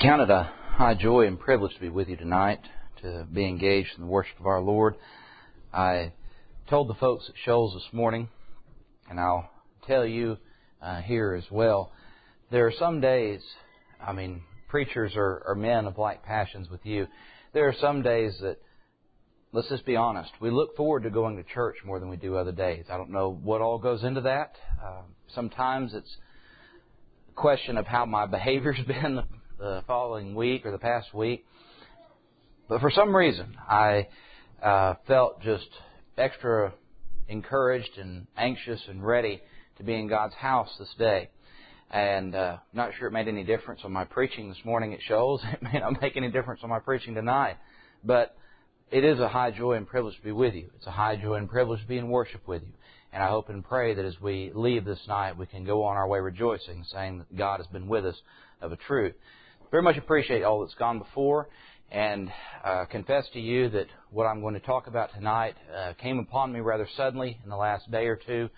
count it a high joy and privilege to be with you tonight, to be engaged in the worship of our Lord. I told the folks at Shoals this morning, and I'll tell you here as well, there are some days, preachers are men of like passions with you. There are some days that, let's just be honest, we look forward to going to church more than we do other days. I don't know what all goes into that. Sometimes it's a question of how my behavior's been the following week or the past week. But for some reason, I felt just extra encouraged and anxious and ready to be in God's house this day. And not sure it made any difference on my preaching this morning at Shoals. It may not make any difference on my preaching tonight. But it is a high joy and privilege to be with you. It's a high joy and privilege to be in worship with you. And I hope and pray that as we leave this night, we can go on our way rejoicing, saying that God has been with us of a truth. Very much appreciate all that's gone before, and confess to you that what I'm going to talk about tonight came upon me rather suddenly in the last day or two.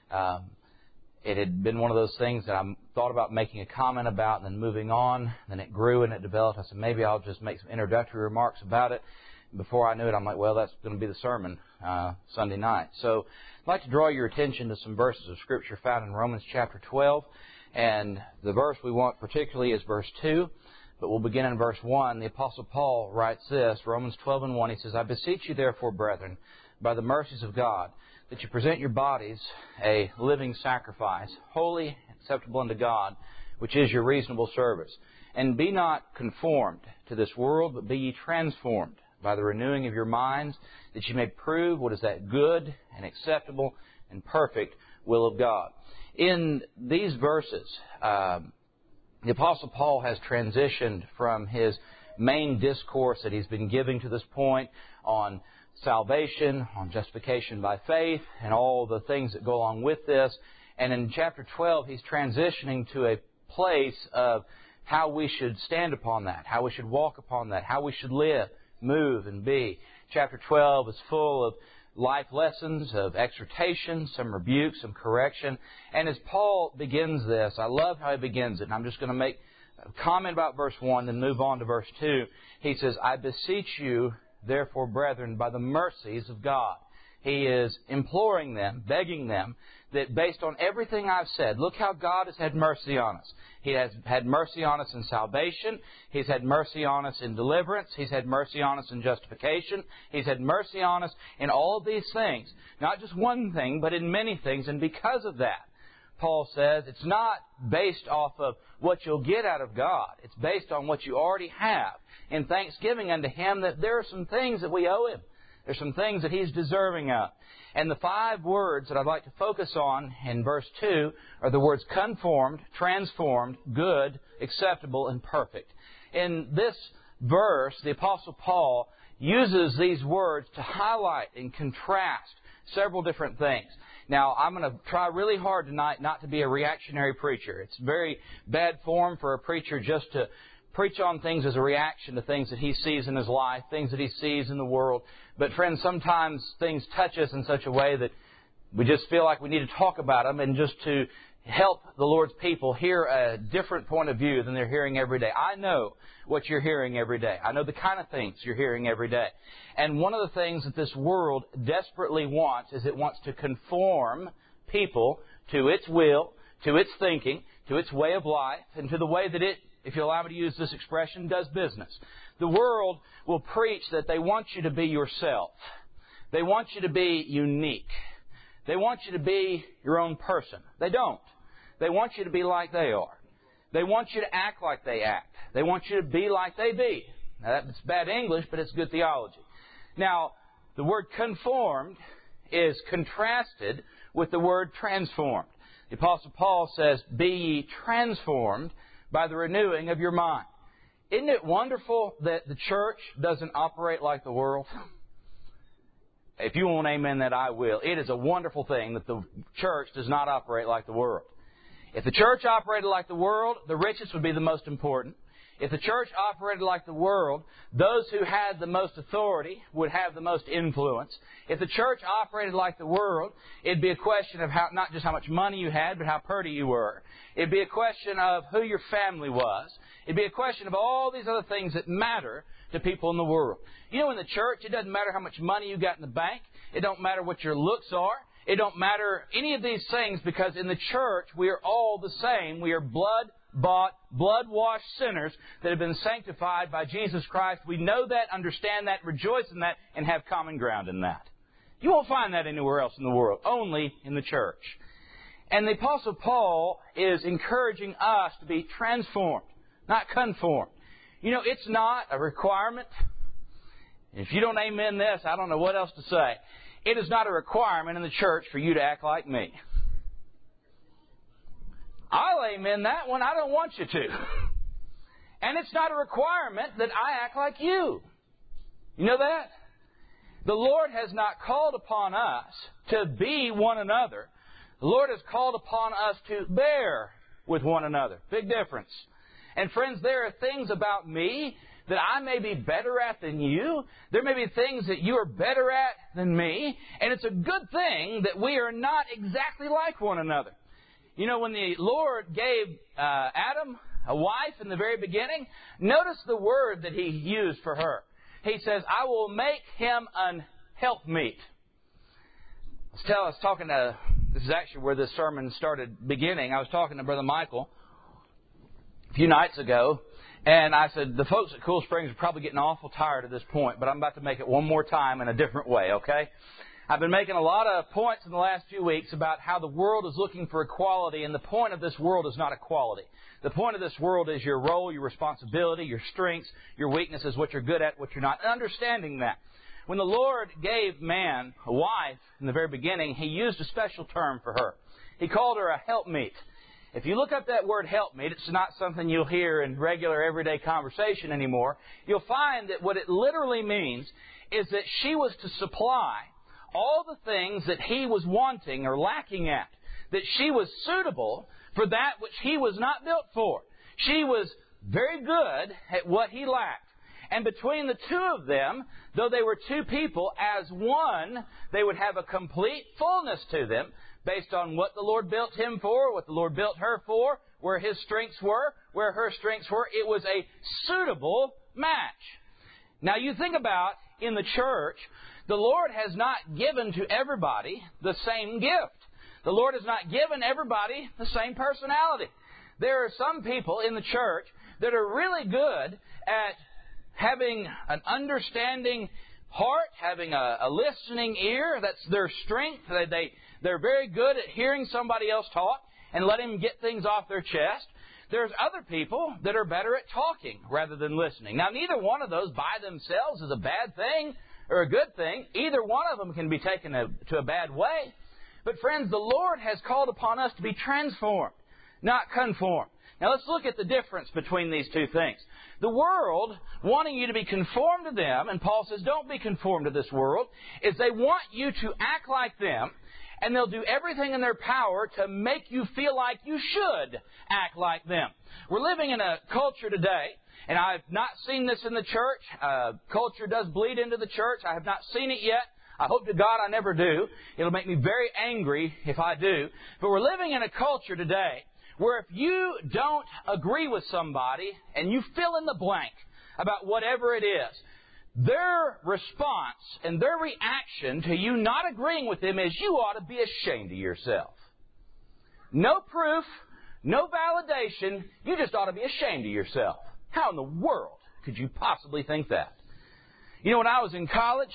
It had been one of those things that I thought about making a comment about and then moving on. Then it grew and it developed. I said, maybe I'll just make some introductory remarks about it. Before I knew it, I'm like, well, that's going to be the sermon Sunday night. So I'd like to draw your attention to some verses of Scripture found in Romans chapter 12. And the verse we want particularly is verse 2. But we'll begin in verse 1. The Apostle Paul writes this, Romans 12:1. He says, I beseech you therefore, brethren, by the mercies of God, that you present your bodies a living sacrifice, holy, acceptable unto God, which is your reasonable service. And be not conformed to this world, but be ye transformed by the renewing of your minds, that you may prove what is that good and acceptable and perfect will of God. In these verses, the Apostle Paul has transitioned from his main discourse that he's been giving to this point on salvation, on justification by faith, and all the things that go along with this. And in chapter 12, he's transitioning to a place of how we should stand upon that, how we should walk upon that, how we should live, move, and be. Chapter 12 is full of life lessons, of exhortation, some rebuke, some correction. And as Paul begins this, I love how he begins it. And I'm just going to make a comment about verse 1, then move on to verse 2. He says, I beseech you, therefore, brethren, by the mercies of God. He is imploring them, begging them, that based on everything I've said, look how God has had mercy on us. He has had mercy on us in salvation. He's had mercy on us in deliverance. He's had mercy on us in justification. He's had mercy on us in all of these things. Not just one thing, but in many things. And because of that, Paul says, it's not based off of what you'll get out of God. It's based on what you already have in thanksgiving unto Him, that there are some things that we owe Him. There's some things that He's deserving of. And the 5 words that I'd like to focus on in verse 2 are the words conformed, transformed, good, acceptable, and perfect. In this verse, the Apostle Paul uses these words to highlight and contrast several different things. Now, I'm going to try really hard tonight not to be a reactionary preacher. It's very bad form for a preacher just to preach on things as a reaction to things that he sees in his life, things that he sees in the world. But friends, sometimes things touch us in such a way that we just feel like we need to talk about them, and just to help the Lord's people hear a different point of view than they're hearing every day. I know what you're hearing every day. I know the kind of things you're hearing every day. And one of the things that this world desperately wants is it wants to conform people to its will, to its thinking, to its way of life, and to the way that it, if you allow me to use this expression, does business. The world will preach that they want you to be yourself. They want you to be unique. They want you to be your own person. They don't. They want you to be like they are. They want you to act like they act. They want you to be like they be. Now, that's bad English, but it's good theology. Now, the word conformed is contrasted with the word transformed. The Apostle Paul says, be ye transformed by the renewing of your mind. Isn't it wonderful that the church doesn't operate like the world? If you won't amen that, I will. It is a wonderful thing that the church does not operate like the world. If the church operated like the world, the richest would be the most important. If the church operated like the world, those who had the most authority would have the most influence. If the church operated like the world, it'd be a question of how, not just how much money you had, but how pretty you were. It'd be a question of who your family was. It'd be a question of all these other things that matter to people in the world. You know, in the church, it doesn't matter how much money you got in the bank. It don't matter what your looks are. It don't matter any of these things, because in the church, we are all the same. We are blood-bought, blood-washed sinners that have been sanctified by Jesus Christ. We know that, understand that, rejoice in that, and have common ground in that. You won't find that anywhere else in the world, only in the church. And the Apostle Paul is encouraging us to be transformed, not conformed. You know, it's not a requirement. If you don't amen this, I don't know what else to say. It is not a requirement in the church for you to act like me. I'll amen that one. I don't want you to. And it's not a requirement that I act like you. You know that? The Lord has not called upon us to be one another. The Lord has called upon us to bear with one another. Big difference. And friends, there are things about me that I may be better at than you. There may be things that you are better at than me. And it's a good thing that we are not exactly like one another. You know, when the Lord gave Adam a wife in the very beginning, notice the word that He used for her. He says, I will make him an helpmeet. I was talking to, this is actually where this sermon started beginning. I was talking to Brother Michael a few nights ago, and I said, the folks at Cool Springs are probably getting awful tired at this point, but I'm about to make it one more time in a different way, okay? I've been making a lot of points in the last few weeks about how the world is looking for equality, and the point of this world is not equality. The point of this world is your role, your responsibility, your strengths, your weaknesses, what you're good at, what you're not. And understanding that. When the Lord gave man a wife in the very beginning, He used a special term for her. He called her a helpmeet. If you look up that word helpmeet, it's not something you'll hear in regular everyday conversation anymore. You'll find that what it literally means is that she was to supply all the things that he was wanting or lacking at. That she was suitable for that which he was not built for. She was very good at what he lacked. And between the two of them, though they were two people, as one, they would have a complete fullness to them based on what the Lord built him for, what the Lord built her for, where his strengths were, where her strengths were. It was a suitable match. Now you think about in the church, the Lord has not given to everybody the same gift. The Lord has not given everybody the same personality. There are some people in the church that are really good at having an understanding heart, having a listening ear. That's their strength. They're very good at hearing somebody else talk and letting them get things off their chest. There's other people that are better at talking rather than listening. Now, neither one of those by themselves is a bad thing or a good thing. Either one of them can be taken to a bad way. But friends, the Lord has called upon us to be transformed, not conformed. Now let's look at the difference between these two things. The world, wanting you to be conformed to them, and Paul says don't be conformed to this world, is they want you to act like them, and they'll do everything in their power to make you feel like you should act like them. We're living in a culture today, and I've not seen this in the church. Culture does bleed into the church. I have not seen it yet. I hope to God I never do. It'll make me very angry if I do. But we're living in a culture today where if you don't agree with somebody and you fill in the blank about whatever it is, their response and their reaction to you not agreeing with them is you ought to be ashamed of yourself. No proof, no validation. You just ought to be ashamed of yourself. How in the world could you possibly think that? You know, when I was in college,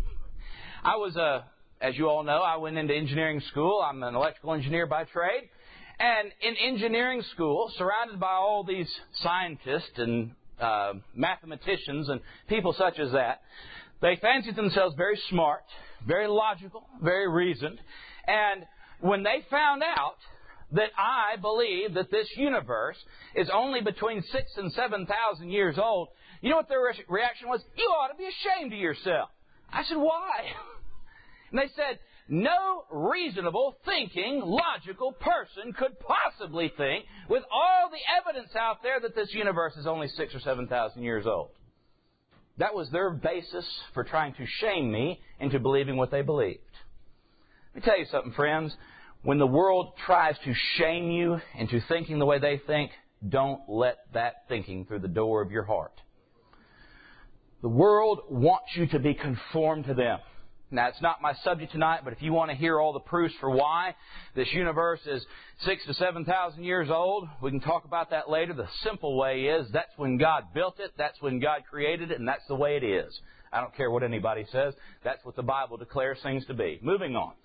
as you all know, I went into engineering school. I'm an electrical engineer by trade. And in engineering school, surrounded by all these scientists and mathematicians and people such as that, they fancied themselves very smart, very logical, very reasoned. And when they found out that I believe that this universe is only between 6,000 and 7,000 years old, you know what their reaction was? You ought to be ashamed of yourself. I said, why? And they said, no reasonable, thinking, logical person could possibly think, with all the evidence out there, that this universe is only 6,000 or 7,000 years old. That was their basis for trying to shame me into believing what they believed. Let me tell you something, friends. When the world tries to shame you into thinking the way they think, don't let that thinking through the door of your heart. The world wants you to be conformed to them. Now, it's not my subject tonight, but if you want to hear all the proofs for why this universe is 6,000 to 7,000 years old, we can talk about that later. The simple way is that's when God built it, that's when God created it, and that's the way it is. I don't care what anybody says. That's what the Bible declares things to be. Moving on.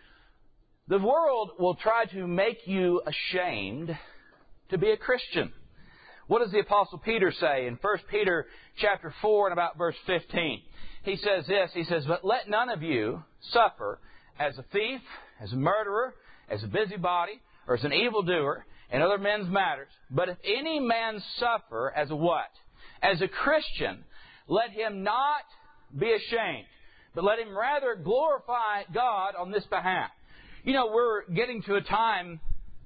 The world will try to make you ashamed to be a Christian. What does the Apostle Peter say in 1 Peter chapter 4 and about verse 15? He says this, he says, "But let none of you suffer as a thief, as a murderer, as a busybody, or as an evildoer in other men's matters. But if any man suffer as a what? As a Christian, let him not be ashamed, but let him rather glorify God on this behalf." You know, we're getting to a time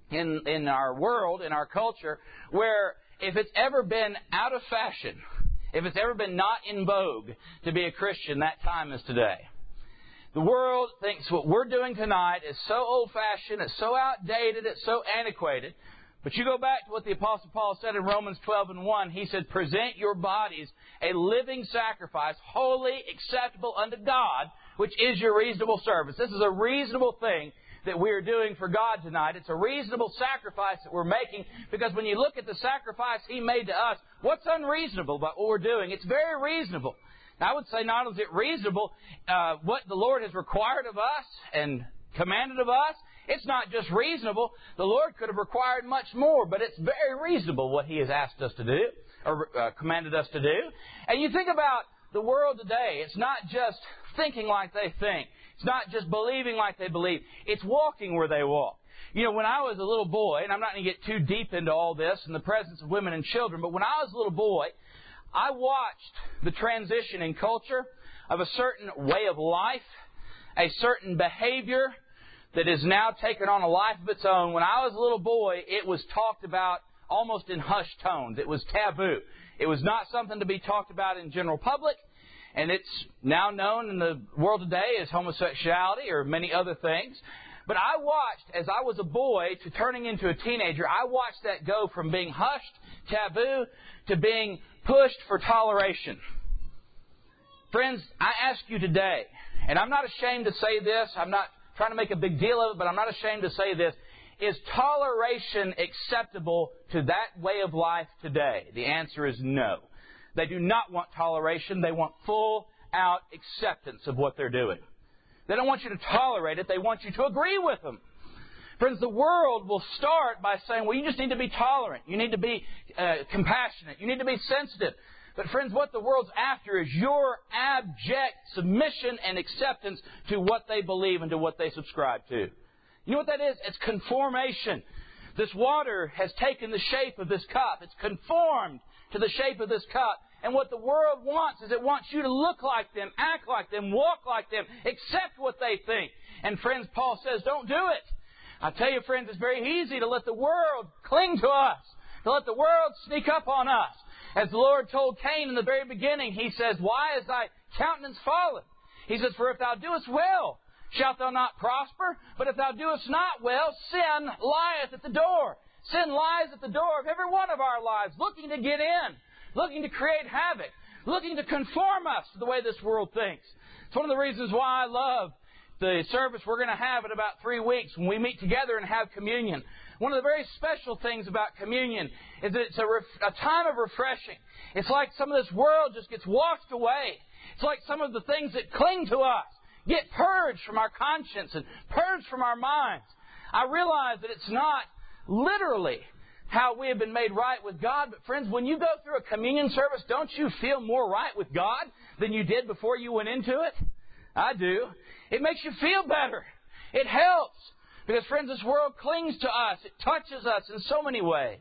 in our world, in our culture, where if it's ever been out of fashion, if it's ever been not in vogue to be a Christian, that time is today. The world thinks what we're doing tonight is so old-fashioned, it's so outdated, it's so antiquated. But you go back to what the Apostle Paul said in Romans 12:1. He said, "Present your bodies a living sacrifice, wholly acceptable unto God, which is your reasonable service." This is a reasonable thing that we are doing for God tonight. It's a reasonable sacrifice that we're making, because when you look at the sacrifice He made to us, what's unreasonable about what we're doing? It's very reasonable. Now, I would say not only is it reasonable, what the Lord has required of us and commanded of us, it's not just reasonable. The Lord could have required much more, but it's very reasonable what He has asked us to do, or commanded us to do. And you think about the world today, it's not just thinking like they think. It's not just believing like they believe. It's walking where they walk. You know, when I was a little boy, and I'm not going to get too deep into all this in the presence of women and children, but when I was a little boy, I watched the transition in culture of a certain way of life, a certain behavior that has now taken on a life of its own. When I was a little boy, it was talked about almost in hushed tones. It was taboo. It was not something to be talked about in general public. And it's now known in the world today as homosexuality or many other things. But I watched, as I was a boy to turning into a teenager, I watched that go from being hushed, taboo, to being pushed for toleration. Friends, I ask you today, and I'm not ashamed to say this, I'm not trying to make a big deal of it, but I'm not ashamed to say this, is toleration acceptable to that way of life today? The answer is no. They do not want toleration. They want full-out acceptance of what they're doing. They don't want you to tolerate it. They want you to agree with them. Friends, the world will start by saying, well, you just need to be tolerant. You need to be compassionate. You need to be sensitive. But friends, what the world's after is your abject submission and acceptance to what they believe and to what they subscribe to. You know what that is? It's conformation. This water has taken the shape of this cup. It's conformed to the shape of this cup. And what the world wants is it wants you to look like them, act like them, walk like them, accept what they think. And friends, Paul says, don't do it. I tell you, friends, it's very easy to let the world cling to us, to let the world sneak up on us. As the Lord told Cain in the very beginning, He says, "Why is thy countenance fallen?" He says, "For if thou doest well, shalt thou not prosper? But if thou doest not well, sin lieth at the door." Sin lies at the door of every one of our lives, looking to get in, looking to create havoc, looking to conform us to the way this world thinks. It's one of the reasons why I love the service we're going to have in about 3 weeks when we meet together and have communion. One of the very special things about communion is that it's a time of refreshing. It's like some of this world just gets washed away. It's like some of the things that cling to us get purged from our conscience and purged from our minds. I realize that it's not literally how we have been made right with God. But friends, when you go through a communion service, don't you feel more right with God than you did before you went into it? I do. It makes you feel better. It helps. Because friends, this world clings to us. It touches us in so many ways.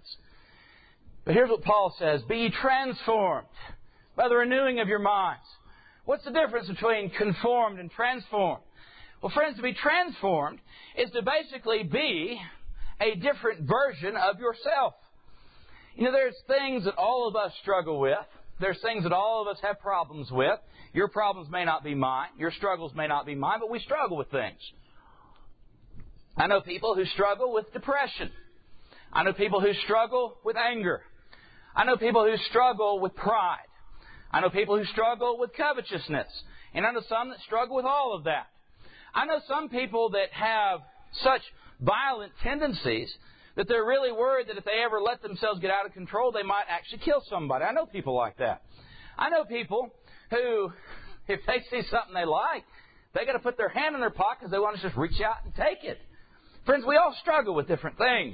But here's what Paul says. Be ye transformed by the renewing of your minds. What's the difference between conformed and transformed? Well, friends, to be transformed is to basically be a different version of yourself. You know, there's things that all of us struggle with. There's things that all of us have problems with. Your problems may not be mine. Your struggles may not be mine, but we struggle with things. I know people who struggle with depression. I know people who struggle with anger. I know people who struggle with pride. I know people who struggle with covetousness. And I know some that struggle with all of that. I know some people that have such violent tendencies that they're really worried that if they ever let themselves get out of control, they might actually kill somebody. I know people like that. I know people who, if they see something they like, they got to put their hand in their pocket because they want to just reach out and take it. Friends, we all struggle with different things.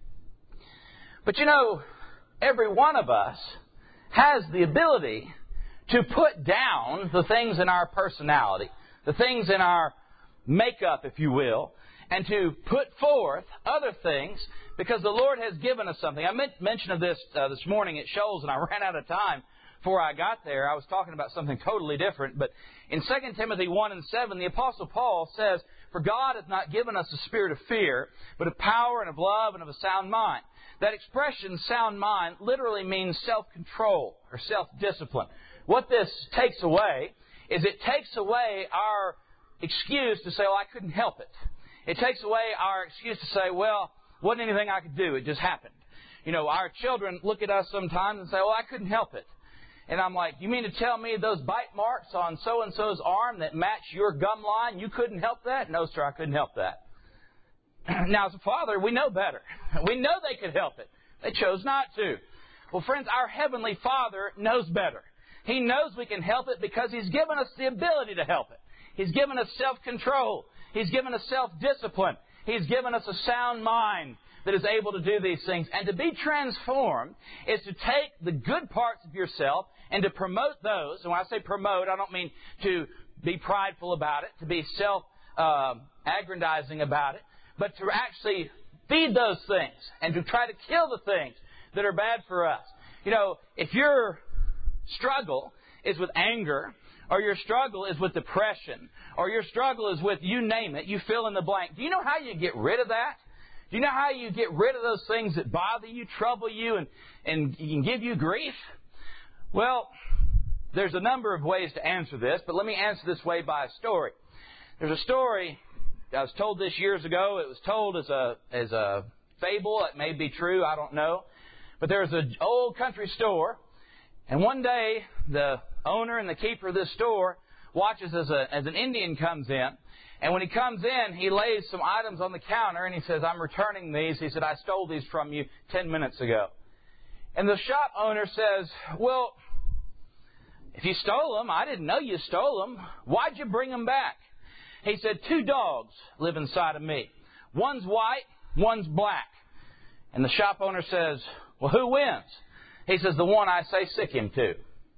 But you know, every one of us has the ability to put down the things in our personality, the things in our makeup, if you will, and to put forth other things because the Lord has given us something. I mentioned of this this morning at Shoals, and I ran out of time before I got there. I was talking about something totally different. But in 2 Timothy 1:7, the Apostle Paul says, "For God hath not given us a spirit of fear, but of power and of love and of a sound mind." That expression, sound mind, literally means self-control or self-discipline. What this takes away is it takes away our excuse to say, "Well, I couldn't help it." It takes away our excuse to say, "Well, wasn't anything I could do. It just happened." You know, our children look at us sometimes and say, "Well, I couldn't help it." And I'm like, "You mean to tell me those bite marks on so-and-so's arm that match your gum line, you couldn't help that?" "No, sir, I couldn't help that." Now, as a father, we know better. We know they could help it. They chose not to. Well, friends, our Heavenly Father knows better. He knows we can help it because He's given us the ability to help it. He's given us self-control. He's given us self-discipline. He's given us a sound mind that is able to do these things. And to be transformed is to take the good parts of yourself and to promote those. And when I say promote, I don't mean to be prideful about it, to be self-aggrandizing about it, but to actually feed those things and to try to kill the things that are bad for us. You know, if your struggle is with anger, or your struggle is with depression, or your struggle is with, you name it, you fill in the blank. Do you know how you get rid of that? Do you know how you get rid of those things that bother you, trouble you, and can give you grief? Well, there's a number of ways to answer this, but let me answer this way by a story. There's a story, I was told this years ago. It was told as a fable. It may be true, I don't know. But there was an old country store, and one day the owner and the keeper of this store watches as an Indian comes in. And when he comes in, he lays some items on the counter and he says, "I'm returning these." He said, "I stole these from you 10 minutes ago." And the shop owner says, "Well, if you stole them, I didn't know you stole them. Why'd you bring them back?" He said, "2 dogs live inside of me. One's white, one's black." And the shop owner says, "Well, who wins?" He says, "The one I say sick him to."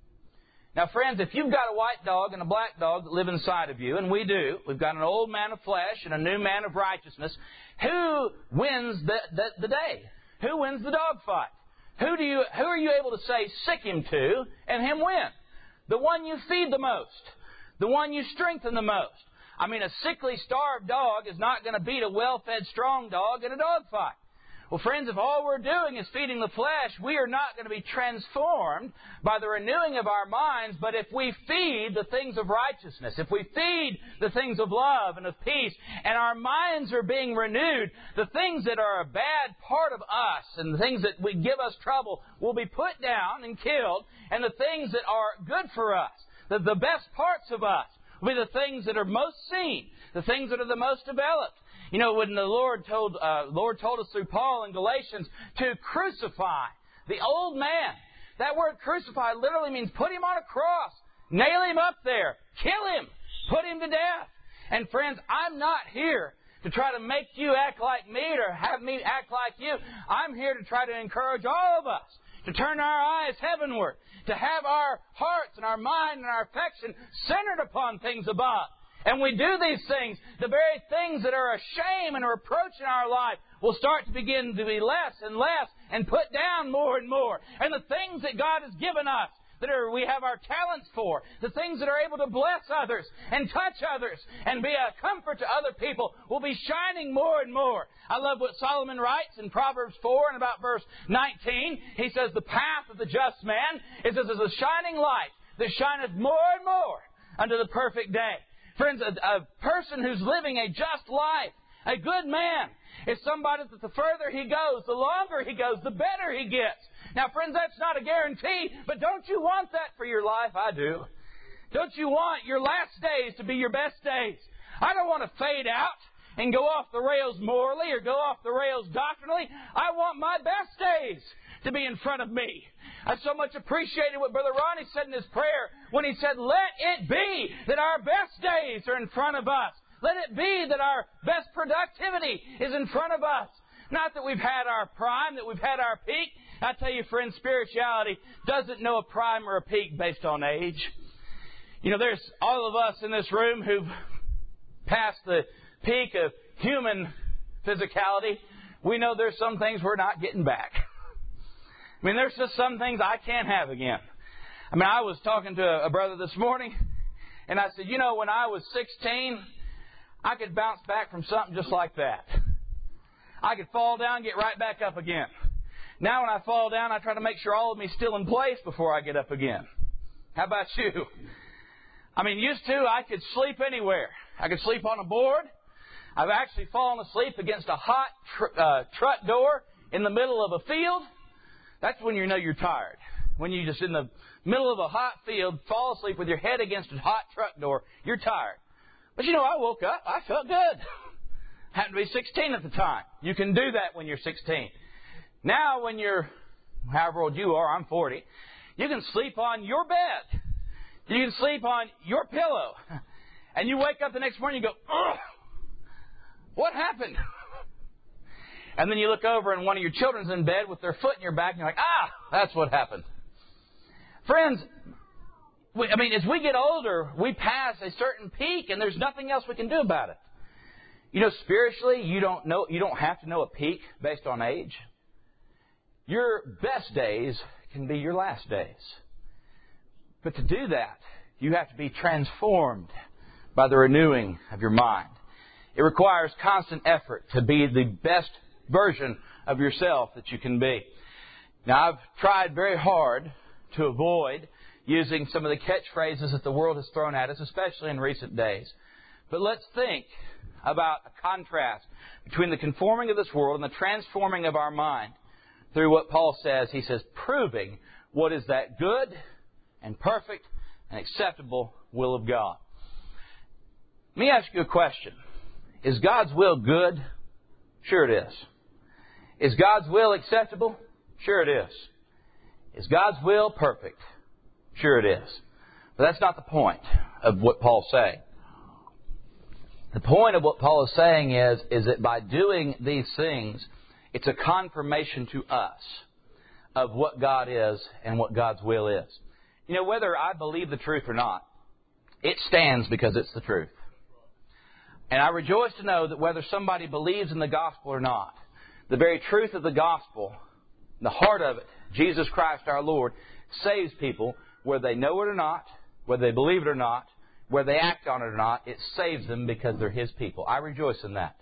Now, friends, if you've got a white dog and a black dog that live inside of you, and we do, we've got an old man of flesh and a new man of righteousness, who wins the day? Who wins the dog fight? Who are you able to say sick him to and him win? The one you feed the most. The one you strengthen the most. I mean, a sickly, starved dog is not going to beat a well-fed, strong dog in a dog fight. Well, friends, if all we're doing is feeding the flesh, we are not going to be transformed by the renewing of our minds. But if we feed the things of righteousness, if we feed the things of love and of peace, and our minds are being renewed, the things that are a bad part of us and the things that would give us trouble will be put down and killed. And the things that are good for us, the best parts of us, will be the things that are most seen, the things that are the most developed. You know, when the Lord told us through Paul in Galatians to crucify the old man. That word crucify literally means put him on a cross, nail him up there, kill him, put him to death. And friends, I'm not here to try to make you act like me or have me act like you. I'm here to try to encourage all of us to turn our eyes heavenward, to have our hearts and our mind and our affection centered upon things above. And we do these things, the very things that are a shame and a reproach in our life will start to begin to be less and less and put down more and more. And the things that God has given us, we have our talents for, the things that are able to bless others and touch others and be a comfort to other people will be shining more and more. I love what Solomon writes in Proverbs 4 and about verse 19. He says, "The path of the just man is as a shining light that shineth more and more unto the perfect day." Friends, a person who's living a just life A good man is somebody that the further he goes, the longer he goes, the better he gets. Now, friends, that's not a guarantee, but don't you want that for your life? I do. Don't you want your last days to be your best days? I don't want to fade out and go off the rails morally or go off the rails doctrinally. I want my best days to be in front of me. I so much appreciated what Brother Ronnie said in his prayer when he said, let it be that our best days are in front of us. Let it be that our best productivity is in front of us. Not that we've had our prime, that we've had our peak. I tell you, friends, spirituality doesn't know a prime or a peak based on age. You know, there's all of us in this room who've passed the peak of human physicality. We know there's some things we're not getting back. I mean, there's just some things I can't have again. I mean, I was talking to a brother this morning, and I said, you know, when I was 16, I could bounce back from something just like that. I could fall down, get right back up again. Now when I fall down, I try to make sure all of me is still in place before I get up again. How about you? I mean, used to, I could sleep anywhere. I could sleep on a board. I've actually fallen asleep against a hot truck door in the middle of a field. That's when you know you're tired. When you're just in the middle of a hot field, fall asleep with your head against a hot truck door, you're tired. But you know, I woke up, I felt good. Happened to be 16 at the time. You can do that when you're 16. Now when you're, however old you are, I'm 40, you can sleep on your bed. You can sleep on your pillow. And you wake up the next morning and you go, ugh, what happened? And then you look over and one of your children's in bed with their foot in your back and you're like, that's what happened. Friends, as we get older, we pass a certain peak and there's nothing else we can do about it. You know, spiritually, you don't have to know a peak based on age. Your best days can be your last days. But to do that, you have to be transformed by the renewing of your mind. It requires constant effort to be the best version of yourself that you can be. Now, I've tried very hard to avoid using some of the catchphrases that the world has thrown at us, especially in recent days. But let's think about a contrast between the conforming of this world and the transforming of our mind through what Paul says. He says, proving what is that good and perfect and acceptable will of God. Let me ask you a question. Is God's will good? Sure it is. Is God's will acceptable? Sure it is. Is God's will perfect? Sure it is. But that's not the point of what Paul's saying. The point of what Paul is saying is that by doing these things, it's a confirmation to us of what God is and what God's will is. You know, whether I believe the truth or not, it stands because it's the truth. And I rejoice to know that whether somebody believes in the gospel or not, the very truth of the gospel, the heart of it, Jesus Christ our Lord, saves people whether they know it or not, whether they believe it or not, whether they act on it or not. It saves them because they're His people. I rejoice in that.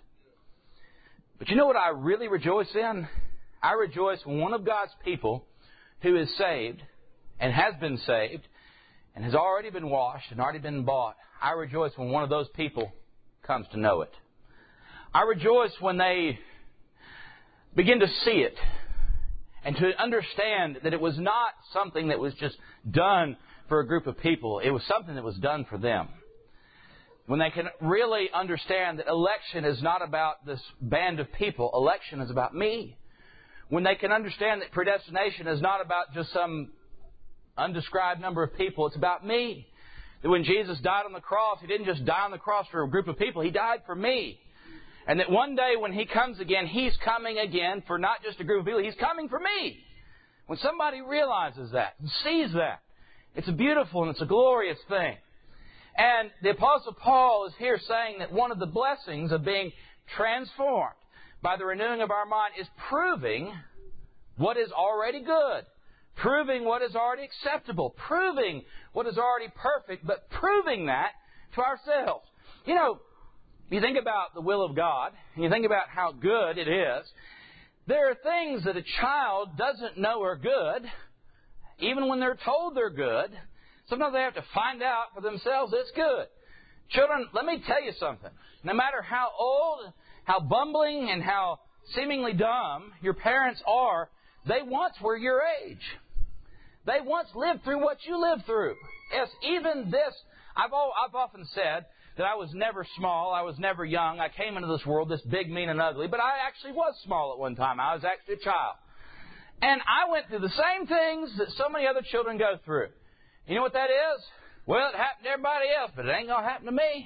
But you know what I really rejoice in? I rejoice when one of God's people who is saved and has been saved and has already been washed and already been bought, I rejoice when one of those people comes to know it. I rejoice when they begin to see it and to understand that it was not something that was just done for a group of people. It was something that was done for them. When they can really understand that election is not about this band of people. Election is about me. When they can understand that predestination is not about just some undescribed number of people. It's about me. That when Jesus died on the cross, He didn't just die on the cross for a group of people. He died for me. And that one day when He comes again, He's coming again for not just a group of people. He's coming for me. When somebody realizes that and sees that, it's a beautiful and it's a glorious thing. And the Apostle Paul is here saying that one of the blessings of being transformed by the renewing of our mind is proving what is already good, proving what is already acceptable, proving what is already perfect, but proving that to ourselves. You know, you think about the will of God, and you think about how good it is, there are things that a child doesn't know are good, even when they're told they're good. Sometimes they have to find out for themselves it's good. Children, let me tell you something. No matter how old, how bumbling and how seemingly dumb your parents are, they once were your age. They once lived through what you lived through. Yes, even this, I've often said that I was never small, I was never young. I came into this world this big, mean, and ugly, but I actually was small at one time. I was actually a child. And I went through the same things that so many other children go through. You know what that is? Well, it happened to everybody else, but it ain't going to happen to me.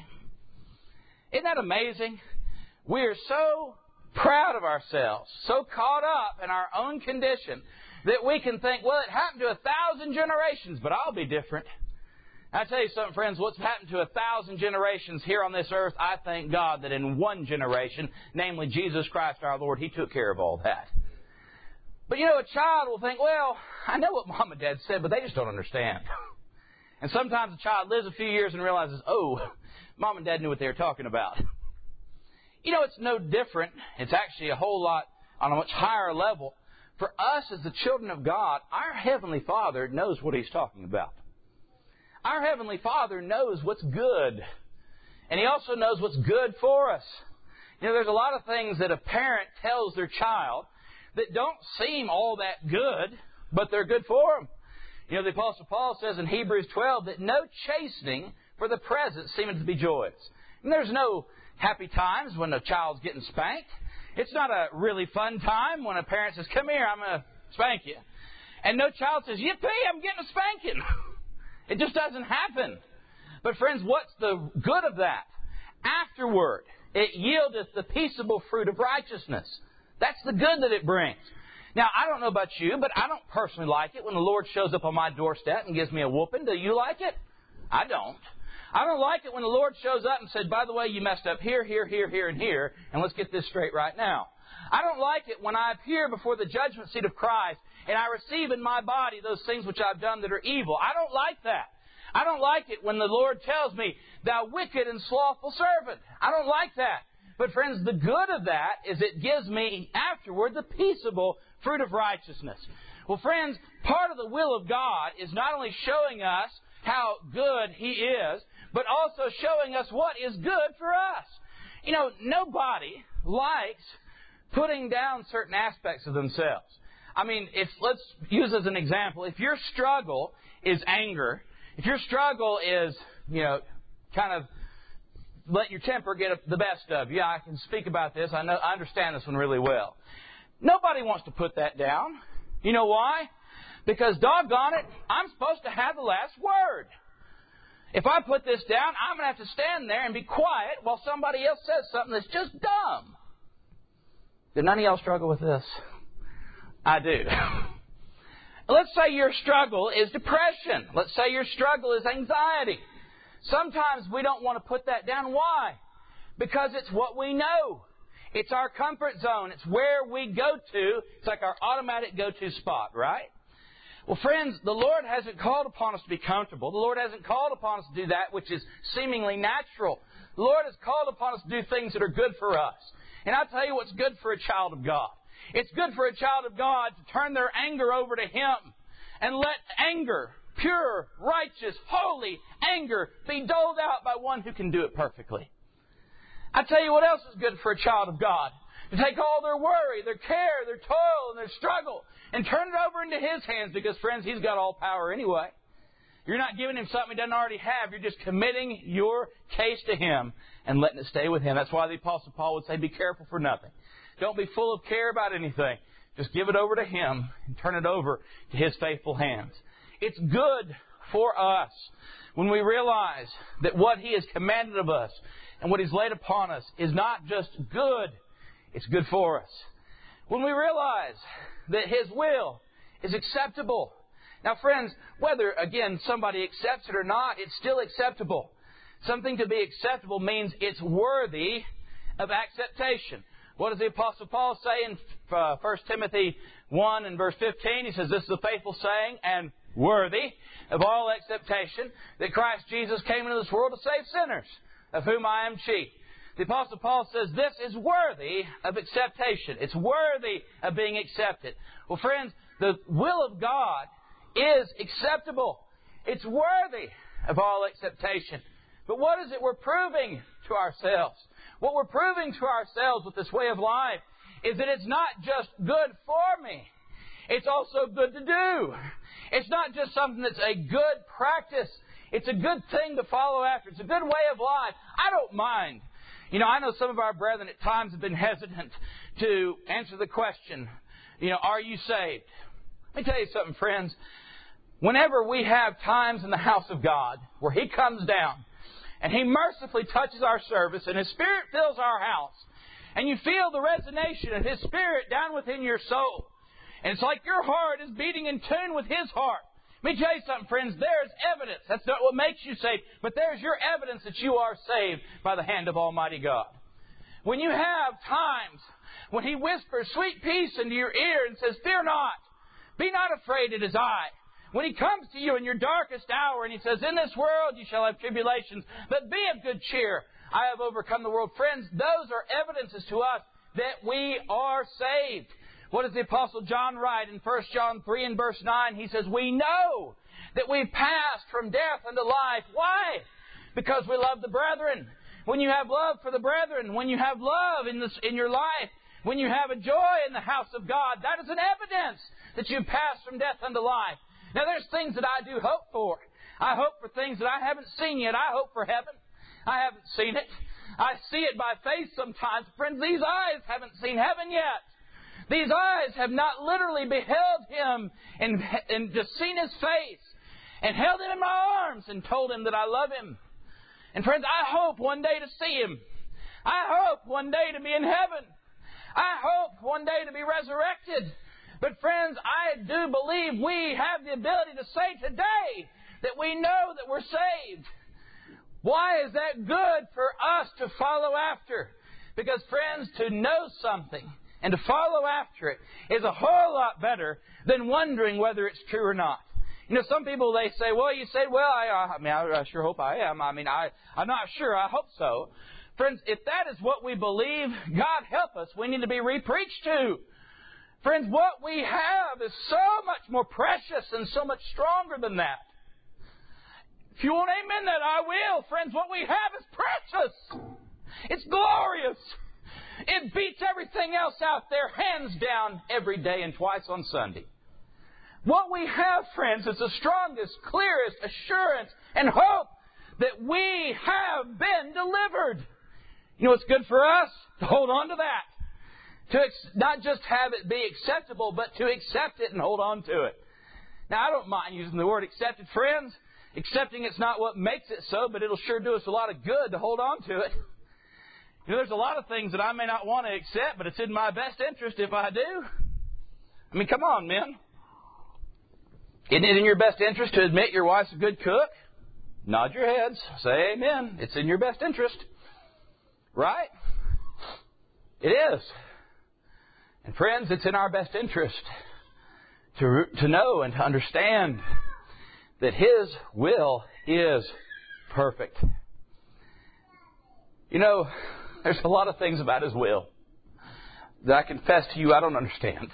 Isn't that amazing? We are so proud of ourselves, so caught up in our own condition, that we can think, well, it happened to 1,000 generations, but I'll be different. I tell you something, friends, what's happened to 1,000 generations here on this earth, I thank God that in one generation, namely Jesus Christ our Lord, He took care of all that. But you know, a child will think, well, I know what Mom and Dad said, but they just don't understand. And sometimes a child lives a few years and realizes, oh, Mom and Dad knew what they were talking about. You know, it's no different. It's actually a whole lot on a much higher level. For us as the children of God, our Heavenly Father knows what He's talking about. Our Heavenly Father knows what's good. And He also knows what's good for us. You know, there's a lot of things that a parent tells their child that don't seem all that good, but they're good for them. You know, the Apostle Paul says in Hebrews 12 that no chastening for the present seemeth to be joyous. And there's no happy times when a child's getting spanked. It's not a really fun time when a parent says, come here, I'm going to spank you. And no child says, yippee, I'm getting a spanking. It just doesn't happen. But friends, what's the good of that? Afterward, it yieldeth the peaceable fruit of righteousness. That's the good that it brings. Now, I don't know about you, but I don't personally like it when the Lord shows up on my doorstep and gives me a whooping. Do you like it? I don't. I don't like it when the Lord shows up and said, by the way, you messed up here, here, here, here, and here, and let's get this straight right now. I don't like it when I appear before the judgment seat of Christ and I receive in my body those things which I've done that are evil. I don't like that. I don't like it when the Lord tells me, thou wicked and slothful servant. I don't like that. But friends, the good of that is it gives me afterward the peaceable fruit of righteousness. Well, friends, part of the will of God is not only showing us how good He is, but also showing us what is good for us. You know, nobody likes putting down certain aspects of themselves. I mean, let's use as an example, if your struggle is anger, if your struggle is, kind of let your temper get the best of you. I can speak about this. I understand this one really well. Nobody wants to put that down. You know why? Because doggone it, I'm supposed to have the last word. If I put this down, I'm going to have to stand there and be quiet while somebody else says something that's just dumb. Do none of y'all struggle with this? I do. Let's say your struggle is depression. Let's say your struggle is anxiety. Sometimes we don't want to put that down. Why? Because it's what we know. It's our comfort zone. It's where we go to. It's like our automatic go-to spot, right? Well, friends, the Lord hasn't called upon us to be comfortable. The Lord hasn't called upon us to do that which is seemingly natural. The Lord has called upon us to do things that are good for us. And I'll tell you what's good for a child of God. It's good for a child of God to turn their anger over to Him and let anger, pure, righteous, holy anger, be doled out by one who can do it perfectly. I tell you what else is good for a child of God. To take all their worry, their care, their toil, and their struggle and turn it over into His hands because, friends, He's got all power anyway. You're not giving Him something He doesn't already have. You're just committing your case to Him and letting it stay with Him. That's why the Apostle Paul would say, be careful for nothing. Don't be full of care about anything. Just give it over to Him and turn it over to His faithful hands. It's good for us when we realize that what He has commanded of us and what He's laid upon us is not just good, it's good for us. When we realize that His will is acceptable. Now, friends, whether, again, somebody accepts it or not, it's still acceptable. Something to be acceptable means it's worthy of acceptation. What does the Apostle Paul say in 1 Timothy 1 and verse 15? He says, this is a faithful saying and worthy of all acceptation, that Christ Jesus came into this world to save sinners, of whom I am chief. The Apostle Paul says this is worthy of acceptation. It's worthy of being accepted. Well, friends, the will of God is acceptable. It's worthy of all acceptation. But what is it we're proving to ourselves? What we're proving to ourselves with this way of life is that it's not just good for me. It's also good to do. It's not just something that's a good practice. It's a good thing to follow after. It's a good way of life. I don't mind. I know some of our brethren at times have been hesitant to answer the question, are you saved? Let me tell you something, friends. Whenever we have times in the house of God where He comes down and He mercifully touches our service and His Spirit fills our house, and you feel the resonation of His Spirit down within your soul, and it's like your heart is beating in tune with His heart. Let me tell you something, friends. There's evidence. That's not what makes you saved, but there's your evidence that you are saved by the hand of Almighty God. When you have times when He whispers sweet peace into your ear and says, "Fear not, be not afraid, it is I." When He comes to you in your darkest hour and He says, "In this world you shall have tribulations, but be of good cheer. I have overcome the world." Friends, those are evidences to us that we are saved. What does the Apostle John write in 1 John 3 and verse 9? He says, "We know that we've passed from death unto life." Why? Because we love the brethren. When you have love for the brethren, when you have love in your life, when you have a joy in the house of God, that is an evidence that you've passed from death unto life. Now, there's things that I do hope for. I hope for things that I haven't seen yet. I hope for heaven. I haven't seen it. I see it by faith sometimes. Friends, these eyes haven't seen heaven yet. These eyes have not literally beheld Him and just seen His face and held Him in my arms and told Him that I love Him. And friends, I hope one day to see Him. I hope one day to be in heaven. I hope one day to be resurrected. But friends, I do believe we have the ability to say today that we know that we're saved. Why is that good for us to follow after? Because, friends, to know something and to follow after it is a whole lot better than wondering whether it's true or not. Some people, they say, "Well, you say, well, I sure hope I am. I'm not sure. I hope so." Friends, if that is what we believe, God help us. We need to be repreached to. Friends, what we have is so much more precious and so much stronger than that. If you want amen that, I will. Friends, what we have is precious. It's glorious. It beats everything else out there, hands down, every day and twice on Sunday. What we have, friends, is the strongest, clearest assurance and hope that we have been delivered. It's good for us to hold on to that. To not just have it be acceptable, but to accept it and hold on to it. Now, I don't mind using the word accepted, friends. Accepting it's not what makes it so, but it'll sure do us a lot of good to hold on to it. There's a lot of things that I may not want to accept, but it's in my best interest if I do. Come on, men. Isn't it in your best interest to admit your wife's a good cook? Nod your heads. Say amen. It's in your best interest. Right? It is. And friends, it's in our best interest to know and to understand that His will is perfect. There's a lot of things about His will that I confess to you I don't understand.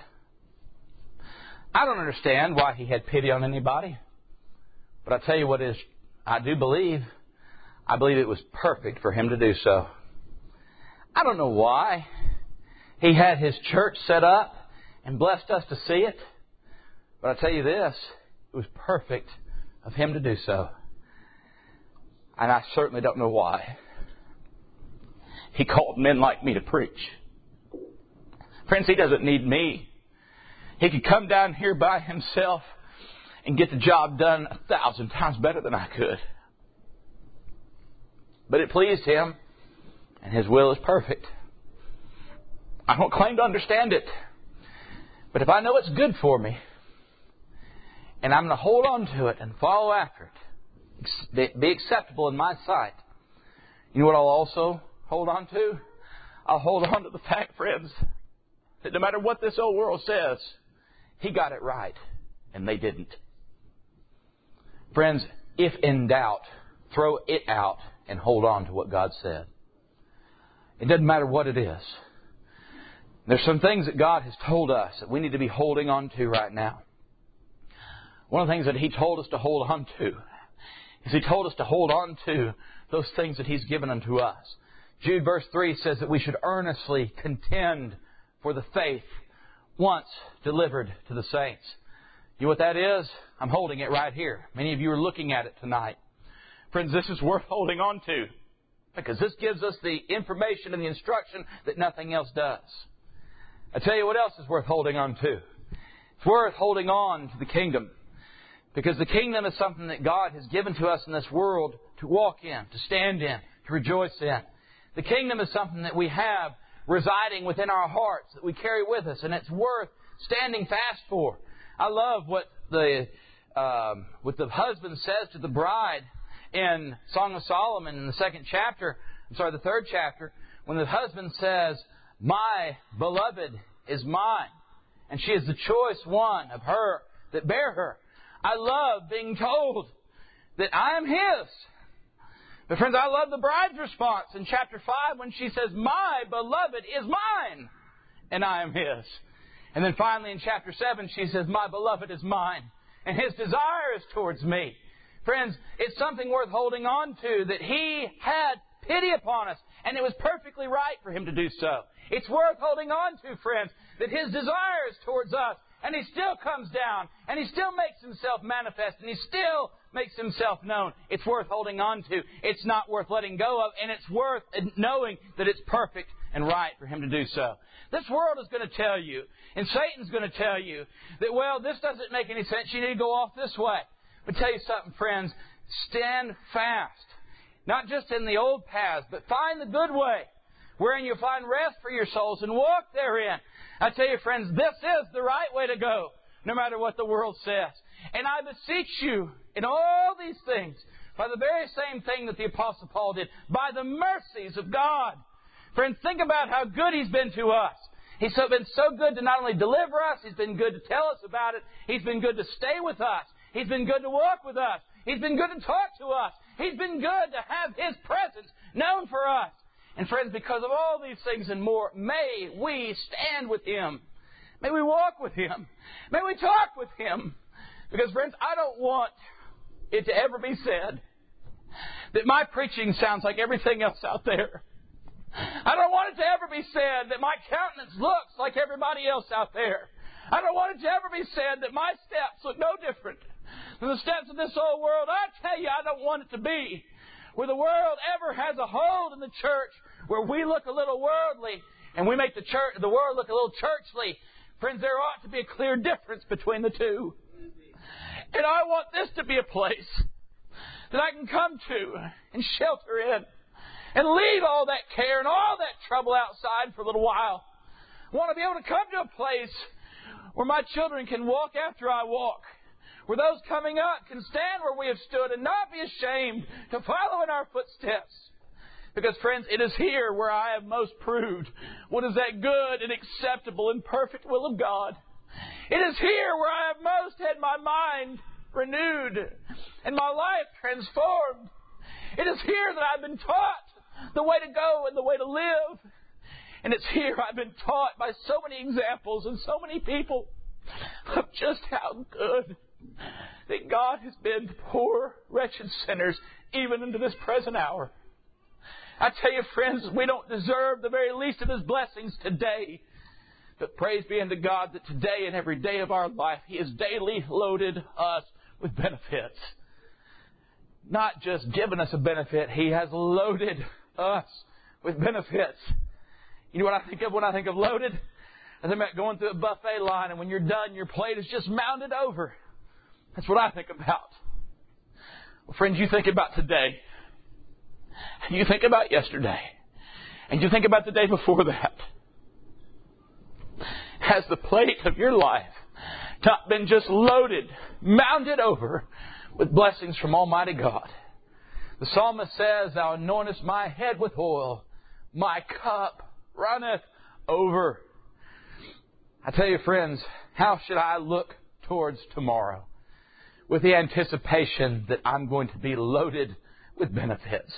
I don't understand why He had pity on anybody. But I tell you what is, I do believe. I believe it was perfect for Him to do so. I don't know why He had His church set up and blessed us to see it. But I tell you this, it was perfect of Him to do so. And I certainly don't know why He called men like me to preach. Friends, He doesn't need me. He could come down here by Himself and get the job done 1,000 times better than I could. But it pleased Him, and His will is perfect. I don't claim to understand it. But if I know it's good for me, and I'm going to hold on to it and follow after it, be acceptable in my sight, you know what I'll also hold on to? I'll hold on to the fact, friends, that no matter what this old world says, He got it right, and they didn't. Friends, if in doubt, throw it out and hold on to what God said. It doesn't matter what it is. There's some things that God has told us that we need to be holding on to right now. One of the things that He told us to hold on to is He told us to hold on to those things that He's given unto us. Jude verse 3 says that we should earnestly contend for the faith once delivered to the saints. You know what that is? I'm holding it right here. Many of you are looking at it tonight. Friends, this is worth holding on to, because this gives us the information and the instruction that nothing else does. I tell you what else is worth holding on to. It's worth holding on to the kingdom, because the kingdom is something that God has given to us in this world to walk in, to stand in, to rejoice in. The kingdom is something that we have residing within our hearts, that we carry with us, and it's worth standing fast for. I love what the husband says to the bride in Song of Solomon in the third chapter, when the husband says, "My beloved is mine, and she is the choice one of her that bear her." I love being told that I am His. But friends, I love the bride's response in chapter 5 when she says, "My beloved is mine, and I am His." And then finally in chapter 7 she says, "My beloved is mine, and His desire is towards me." Friends, it's something worth holding on to, that He had pity upon us, and it was perfectly right for Him to do so. It's worth holding on to, friends, that His desire is towards us, and He still comes down, and He still makes Himself manifest, and He still makes Himself known. It's worth holding on to. It's not worth letting go of, and it's worth knowing that it's perfect and right for Him to do so. This world is going to tell you, and Satan's going to tell you, that, well, this doesn't make any sense. You need to go off this way. But tell you something, friends. Stand fast. Not just in the old paths, but find the good way, wherein you'll find rest for your souls, and walk therein. I tell you, friends, this is the right way to go, no matter what the world says. And I beseech you, in all these things, by the very same thing that the Apostle Paul did, by the mercies of God. Friends, think about how good He's been to us. He's been so good to not only deliver us, He's been good to tell us about it. He's been good to stay with us. He's been good to walk with us. He's been good to talk to us. He's been good to have His presence known for us. And friends, because of all these things and more, may we stand with Him. May we walk with Him. May we talk with Him. Because, friends, I don't want it to ever be said that my preaching sounds like everything else out there. I don't want it to ever be said that my countenance looks like everybody else out there. I don't want it to ever be said that my steps look no different than the steps of this old world. I tell you, I don't want it to be where the world ever has a hold in the church, where we look a little worldly and we make the world look a little churchly. Friends, there ought to be a clear difference between the two. And I want this to be a place that I can come to and shelter in and leave all that care and all that trouble outside for a little while. I want to be able to come to a place where my children can walk after I walk, where those coming up can stand where we have stood and not be ashamed to follow in our footsteps. Because, friends, it is here where I have most proved what is that good and acceptable and perfect will of God. It is here where I have most had my mind renewed and my life transformed. It is here that I've been taught the way to go and the way to live. And it's here I've been taught by so many examples and so many people of just how good that God has been to poor, wretched sinners, even into this present hour. I tell you, friends, we don't deserve the very least of His blessings today. But praise be unto God that today and every day of our life, He has daily loaded us with benefits. Not just given us a benefit, He has loaded us with benefits. You know what I think of when I think of loaded? I think about going through a buffet line, and when you're done, your plate is just mounted over. That's what I think about. Well, friends, you think about today. And you think about yesterday. And you think about the day before that. Has the plate of your life not been just loaded, mounted over with blessings from Almighty God? The psalmist says, "Thou anointest my head with oil. My cup runneth over." I tell you, friends, how should I look towards tomorrow? With the anticipation that I'm going to be loaded with benefits.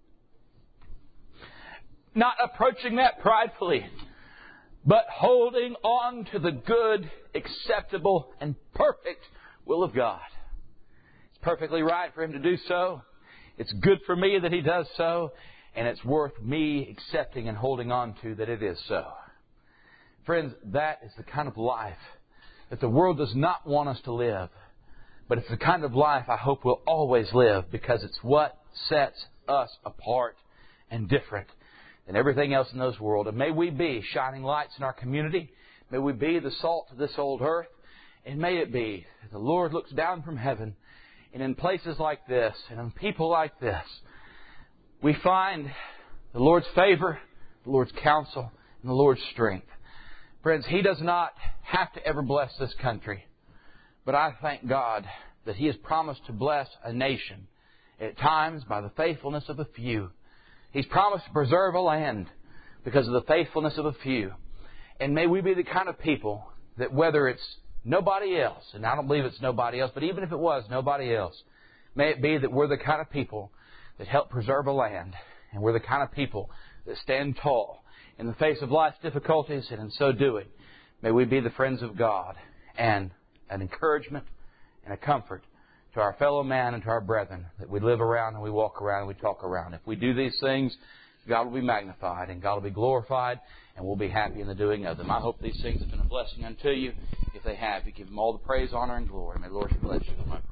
Not approaching that pridefully, but holding on to the good, acceptable, and perfect will of God. It's perfectly right for Him to do so. It's good for me that He does so. and it's worth me accepting and holding on to that it is so. Friends, that is the kind of life that the world does not want us to live. But it's the kind of life I hope we'll always live, because it's what sets us apart and different than everything else in this world. And may we be shining lights in our community. May we be the salt of this old earth. And may it be that the Lord looks down from heaven, and in places like this and in people like this, we find the Lord's favor, the Lord's counsel, and the Lord's strength. Friends, He does not have to ever bless this country. But I thank God that He has promised to bless a nation at times by the faithfulness of a few. He's promised to preserve a land because of the faithfulness of a few. And may we be the kind of people that, whether it's nobody else, and I don't believe it's nobody else, but even if it was nobody else, may it be that we're the kind of people that help preserve a land. And we're the kind of people that stand tall in the face of life's difficulties, and in so doing, may we be the friends of God and an encouragement and a comfort to our fellow man and to our brethren, that we live around and we walk around and we talk around. If we do these things, God will be magnified and God will be glorified, and we'll be happy in the doing of them. I hope these things have been a blessing unto you. If they have, you give Him all the praise, honor, and glory. May the Lord bless you.